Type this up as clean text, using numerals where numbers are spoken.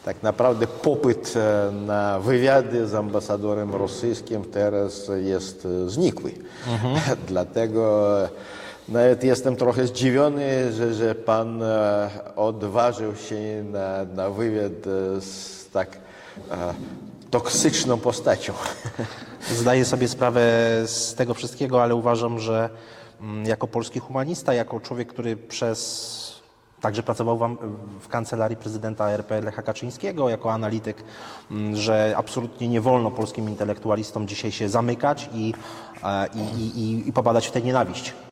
tak naprawdę popyt na wywiady z ambasadorem rosyjskim teraz jest znikły. Dlatego nawet jestem trochę zdziwiony, że pan odważył się na wywiad z tak toksyczną postacią. Zdaję sobie sprawę z tego wszystkiego, ale uważam, że jako polski humanista, jako człowiek, który także pracował w kancelarii prezydenta RP Lecha Kaczyńskiego, jako analityk, że absolutnie nie wolno polskim intelektualistom dzisiaj się zamykać i popadać w tę nienawiść.